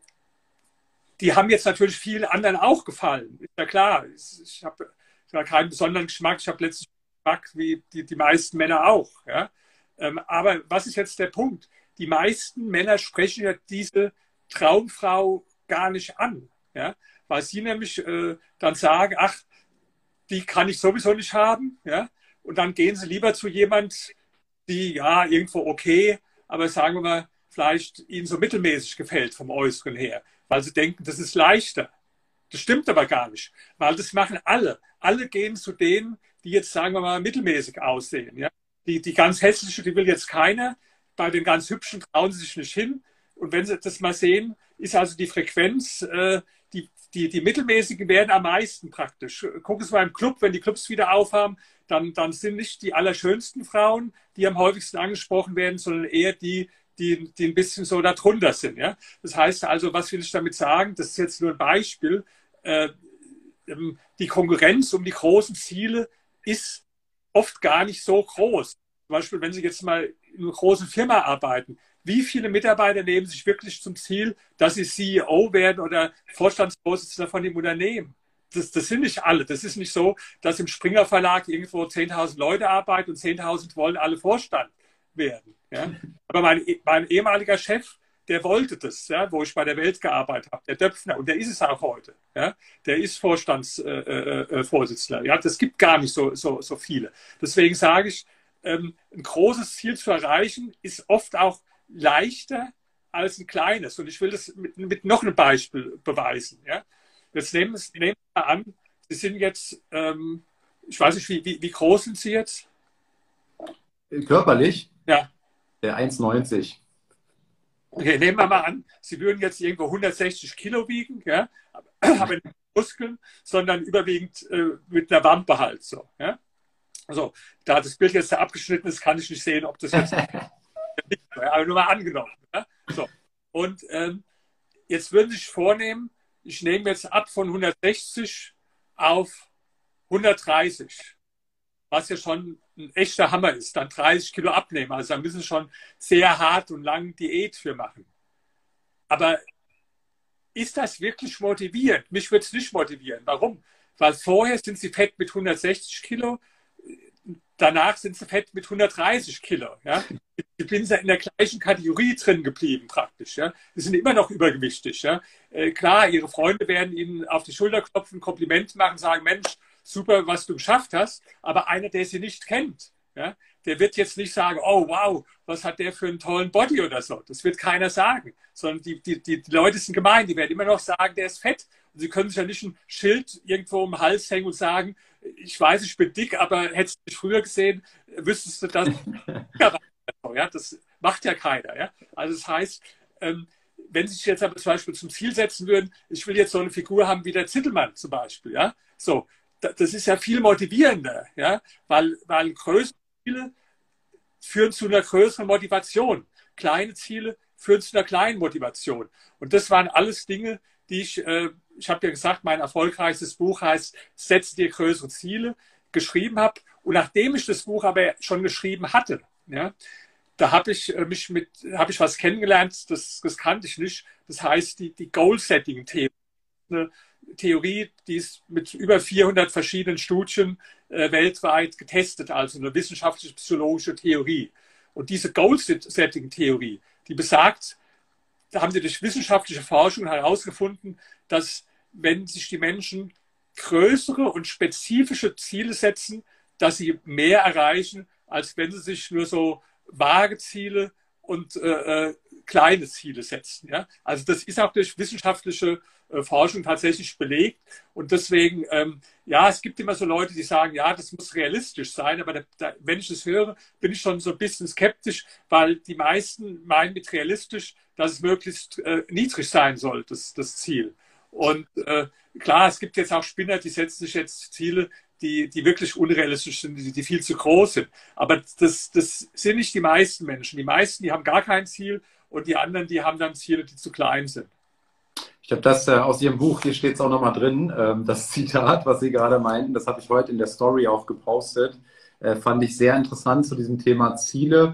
die haben jetzt natürlich vielen anderen auch gefallen. Ist ja klar, ich habe ja keinen besonderen Geschmack, ich habe letztlich Geschmack wie die, die meisten Männer auch. Ja? Ähm, aber was ist jetzt der Punkt? Die meisten Männer sprechen ja diese Traumfrau gar nicht an. Ja? Weil sie nämlich äh, dann sagen, ach, die kann ich sowieso nicht haben. Ja? Und dann gehen sie lieber zu jemand, die ja irgendwo okay, aber sagen wir mal, vielleicht ihnen so mittelmäßig gefällt vom Äußeren her, weil sie denken, das ist leichter. Das stimmt aber gar nicht, weil das machen alle. Alle gehen zu denen, die jetzt, sagen wir mal, mittelmäßig aussehen. Ja? Die, die ganz hässliche, die will jetzt keiner. Bei den ganz hübschen trauen sie sich nicht hin. Und wenn Sie das mal sehen, ist also die Frequenz, äh, die, die, die mittelmäßigen werden am meisten praktisch. Gucken Sie mal im Club, wenn die Clubs wieder aufhaben, dann, dann sind nicht die allerschönsten Frauen, die am häufigsten angesprochen werden, sondern eher die, die, die ein bisschen so darunter sind. Ja? Das heißt also, was will ich damit sagen? Das ist jetzt nur ein Beispiel. Äh, die Konkurrenz um die großen Ziele ist oft gar nicht so groß. Zum Beispiel, wenn Sie jetzt mal in einer großen Firma arbeiten, wie viele Mitarbeiter nehmen sich wirklich zum Ziel, dass sie C E O werden oder Vorstandsvorsitzender von dem Unternehmen? Das, das sind nicht alle. Das ist nicht so, dass im Springer Verlag irgendwo zehntausend Leute arbeiten und zehntausend wollen alle Vorstand werden. Ja? Aber mein, mein ehemaliger Chef, der wollte das, ja, wo ich bei der Welt gearbeitet habe, der Döpfner, und der ist es auch heute. Ja? Der ist Vorstandsvorsitzender. Äh, äh, ja? Das gibt gar nicht so, so, so viele. Deswegen sage ich, ähm, ein großes Ziel zu erreichen, ist oft auch leichter als ein kleines. Und ich will das mit, mit noch einem Beispiel beweisen. Ja? Jetzt nehmen Sie nehmen wir an, Sie sind jetzt, ähm, ich weiß nicht, wie, wie, wie groß sind Sie jetzt? Körperlich? Ja. Der eins neunzig. Okay, nehmen wir mal an, Sie würden jetzt irgendwo hundertsechzig Kilo wiegen, ja? Aber nicht Muskeln, sondern überwiegend äh, mit einer Wampe halt so. Ja? Also, da das Bild jetzt da abgeschnitten ist, kann ich nicht sehen, ob das jetzt aber nur mal angenommen. Ja? So. Und ähm, jetzt würden Sie sich vornehmen, ich nehme jetzt ab von hundertsechzig auf hundertdreißig, was ja schon ein echter Hammer ist, dann dreißig Kilo abnehmen. Also da müssen Sie schon sehr hart und lang Diät für machen. Aber ist das wirklich motivierend? Mich würde es nicht motivieren. Warum? Weil vorher sind Sie fett mit hundertsechzig Kilo, danach sind sie fett mit hundertdreißig Kilo. Ja? Die sind in der gleichen Kategorie drin geblieben praktisch. Ja? Die sind immer noch übergewichtig. Ja? Äh, klar, ihre Freunde werden ihnen auf die Schulter klopfen, Komplimente machen, sagen, Mensch, super, was du geschafft hast. Aber einer, der sie nicht kennt, ja, der wird jetzt nicht sagen, oh wow, was hat der für einen tollen Body oder so. Das wird keiner sagen. Sondern die, die, die Leute sind gemein, die werden immer noch sagen, der ist fett. Und sie können sich ja nicht ein Schild irgendwo um den Hals hängen und sagen, ich weiß, ich bin dick, aber hättest du mich früher gesehen, wüsstest du das. Ja, das macht ja keiner. Ja? Also das heißt, ähm, wenn Sie sich jetzt aber zum Beispiel zum Ziel setzen würden, ich will jetzt so eine Figur haben wie der Zittelmann zum Beispiel, ja, so, das ist ja viel motivierender, ja, weil, weil größere Ziele führen zu einer größeren Motivation, kleine Ziele führen zu einer kleinen Motivation. Und das waren alles Dinge, die ich, äh, ich habe ja gesagt, mein erfolgreichstes Buch heißt Setze dir größere Ziele, geschrieben habe. Und nachdem ich das Buch aber schon geschrieben hatte, ja, da habe ich äh, mich mit, habe ich was kennengelernt, das, das kannte ich nicht. Das heißt die, die Goal-Setting-Theorie. Eine Theorie, die ist mit über vierhundert verschiedenen Studien äh, weltweit getestet, also eine wissenschaftliche psychologische Theorie. Und diese Goal-Setting-Theorie, die besagt, da haben sie durch wissenschaftliche Forschung herausgefunden, dass wenn sich die Menschen größere und spezifische Ziele setzen, dass sie mehr erreichen, als wenn sie sich nur so vage Ziele und äh, äh, kleine Ziele setzen. Ja? Also das ist auch durch wissenschaftliche äh, Forschung tatsächlich belegt. Und deswegen, ähm, ja, es gibt immer so Leute, die sagen, ja, das muss realistisch sein. Aber da, da, wenn ich das höre, bin ich schon so ein bisschen skeptisch, weil die meisten meinen mit realistisch, dass es möglichst äh, niedrig sein soll, das, das Ziel. Und äh, klar, es gibt jetzt auch Spinner, die setzen sich jetzt Ziele, die, die wirklich unrealistisch sind, die, die viel zu groß sind. Aber das, das sind nicht die meisten Menschen. Die meisten, die haben gar kein Ziel und die anderen, die haben dann Ziele, die zu klein sind. Ich habe das äh, aus Ihrem Buch, hier steht es auch nochmal drin, ähm, das Zitat, was Sie gerade meinten, das habe ich heute in der Story auch gepostet, äh, fand ich sehr interessant zu diesem Thema Ziele.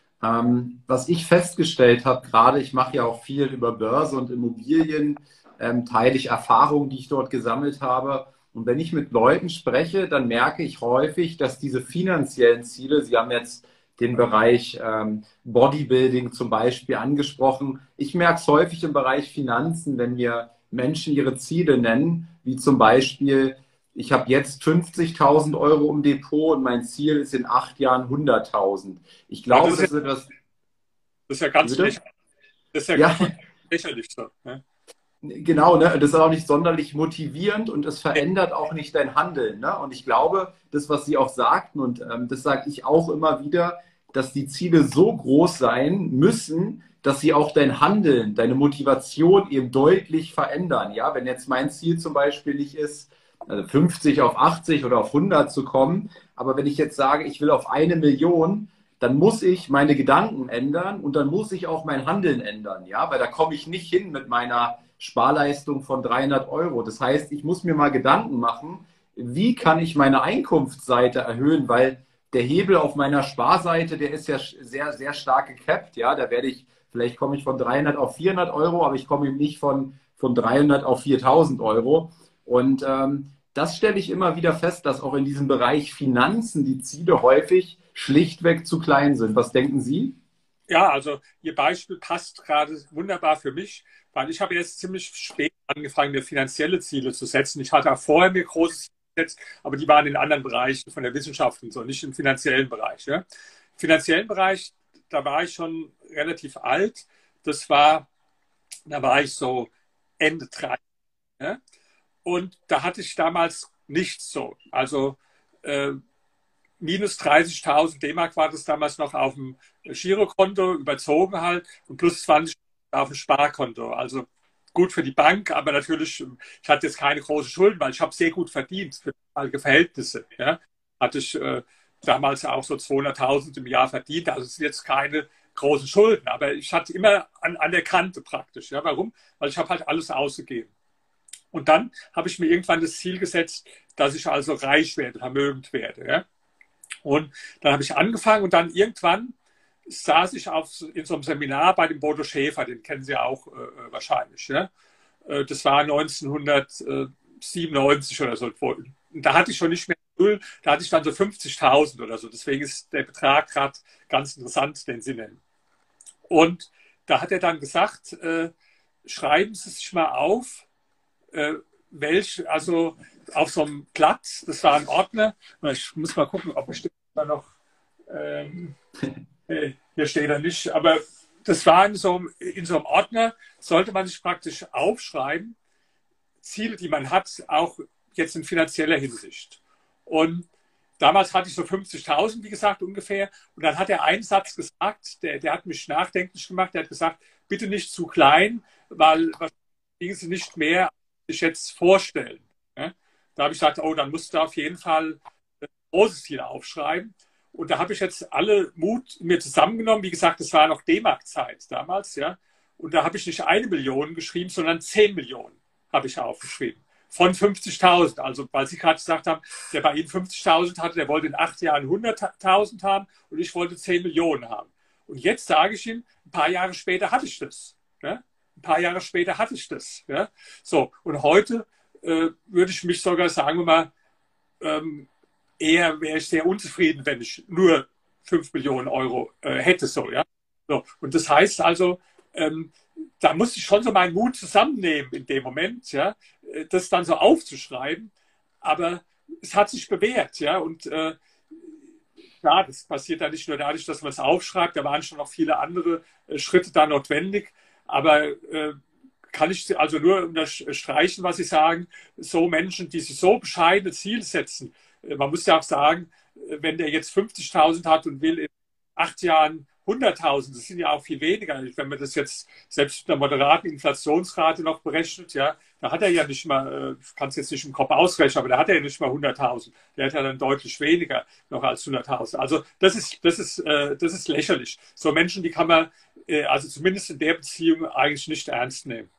Ähm, was ich festgestellt habe, gerade ich mache ja auch viel über Börse und Immobilien, ähm, teile ich Erfahrungen, die ich dort gesammelt habe. Und wenn ich mit Leuten spreche, dann merke ich häufig, dass diese finanziellen Ziele, Sie haben jetzt den Bereich ähm, Bodybuilding zum Beispiel angesprochen. Ich merke es häufig im Bereich Finanzen, wenn mir Menschen ihre Ziele nennen, wie zum Beispiel, ich habe jetzt fünfzigtausend Euro im Depot und mein Ziel ist in acht Jahren hunderttausend. Ich glaube, ja, das, das, ist etwas, das ist ja ganz lächerlich. Das ist ja, ja. Ganz lächerlich so. Ne? Genau, ne? Das ist auch nicht sonderlich motivierend und es verändert auch nicht dein Handeln. Ne? Und ich glaube, das, was Sie auch sagten, und ähm, das sage ich auch immer wieder, dass die Ziele so groß sein müssen, dass sie auch dein Handeln, deine Motivation eben deutlich verändern. Ja, wenn jetzt mein Ziel zum Beispiel nicht ist, also fünfzig auf achtzig oder auf hundert zu kommen, aber wenn ich jetzt sage, ich will auf eine Million, dann muss ich meine Gedanken ändern und dann muss ich auch mein Handeln ändern. Ja, weil da komme ich nicht hin mit meiner Sparleistung von dreihundert Euro. Das heißt, ich muss mir mal Gedanken machen, wie kann ich meine Einkunftsseite erhöhen, weil der Hebel auf meiner Sparseite, der ist ja sehr, sehr stark gekappt. Ja, da werde ich, vielleicht komme ich von dreihundert auf vierhundert Euro, aber ich komme eben nicht von, von dreihundert auf viertausend Euro. Und ähm, das stelle ich immer wieder fest, dass auch in diesem Bereich Finanzen die Ziele häufig schlichtweg zu klein sind. Was denken Sie? Ja, also Ihr Beispiel passt gerade wunderbar für mich, weil ich habe jetzt ziemlich spät angefangen, mir finanzielle Ziele zu setzen. Ich hatte auch vorher mir große Ziele gesetzt, aber die waren in anderen Bereichen von der Wissenschaft und so, nicht im finanziellen Bereich. Ja. Im finanziellen Bereich, da war ich schon relativ alt. Das war, da war ich so Ende dreißig. Ja. Und da hatte ich damals nichts so. Also äh, minus dreißigtausend D-Mark war das damals noch auf dem Girokonto, überzogen halt, und plus zwanzig auf dem Sparkonto. Also gut für die Bank, aber natürlich, ich hatte jetzt keine großen Schulden, weil ich habe sehr gut verdient für alle Verhältnisse. Ja. Hatte ich äh, damals auch so zweihunderttausend im Jahr verdient, also es sind jetzt keine großen Schulden, aber ich hatte immer an, an der Kante praktisch. Ja. Warum? Weil ich habe halt alles ausgegeben. Und dann habe ich mir irgendwann das Ziel gesetzt, dass ich also reich werde, vermögend werde. Ja. Und dann habe ich angefangen und dann irgendwann saß ich auf, in so einem Seminar bei dem Bodo Schäfer, den kennen Sie auch äh, wahrscheinlich. Ja? Äh, das war neunzehnhundertsiebenundneunzig oder so. Und da hatte ich schon nicht mehr null, da hatte ich dann so fünfzigtausend oder so. Deswegen ist der Betrag gerade ganz interessant, den Sie nennen. Und da hat er dann gesagt, äh, schreiben Sie sich mal auf, äh, welch, also auf so einem Blatt, das war ein Ordner, ich muss mal gucken, ob ich da noch, ähm, hier steht er nicht, aber das war in so, einem, in so einem Ordner, sollte man sich praktisch aufschreiben, Ziele, die man hat, auch jetzt in finanzieller Hinsicht. Und damals hatte ich so fünfzigtausend, wie gesagt, ungefähr. Und dann hat er einen Satz gesagt, der, der hat mich nachdenklich gemacht. Der hat gesagt, bitte nicht zu klein, weil wahrscheinlich Sie nicht mehr sich jetzt vorstellen. Ja? Da habe ich gesagt, oh, dann musst du auf jeden Fall ein großes Ziel aufschreiben. Und da habe ich jetzt alle Mut mir zusammengenommen. Wie gesagt, das war noch D-Mark-Zeit damals. Ja? Und da habe ich nicht eine Million geschrieben, sondern zehn Millionen habe ich aufgeschrieben. Von fünfzigtausend. Also, weil Sie gerade gesagt haben, der bei Ihnen fünfzigtausend hatte, der wollte in acht Jahren hunderttausend haben und ich wollte zehn Millionen haben. Und jetzt sage ich Ihnen, ein paar Jahre später hatte ich das. Ja? Ein paar Jahre später hatte ich das. Ja? So, und heute äh, würde ich mich sogar, sagen wir mal, ähm, eher wäre ich sehr unzufrieden, wenn ich nur fünf Millionen Euro äh, hätte. So, ja? So, und das heißt also, ähm, da musste ich schon so meinen Mut zusammennehmen in dem Moment, ja, das dann so aufzuschreiben. Aber es hat sich bewährt, ja. Und äh, ja, das passiert ja nicht nur dadurch, dass man es aufschreibt, da waren schon noch viele andere äh, Schritte da notwendig. Aber äh, kann ich also nur unterstreichen, was Sie sagen, so Menschen, die sich so bescheidene Ziele setzen. Äh, man muss ja auch sagen, wenn der jetzt fünfzigtausend hat und will in acht Jahren hunderttausend, das sind ja auch viel weniger. Wenn man das jetzt selbst mit einer moderaten Inflationsrate noch berechnet, ja, da hat er ja nicht mal, ich kann es jetzt nicht im Kopf ausrechnen, aber da hat er ja nicht mal hunderttausend. Der hat ja dann deutlich weniger noch als hunderttausend. Also das ist, das ist, das ist lächerlich. So Menschen, die kann man also zumindest in der Beziehung eigentlich nicht ernst nehmen.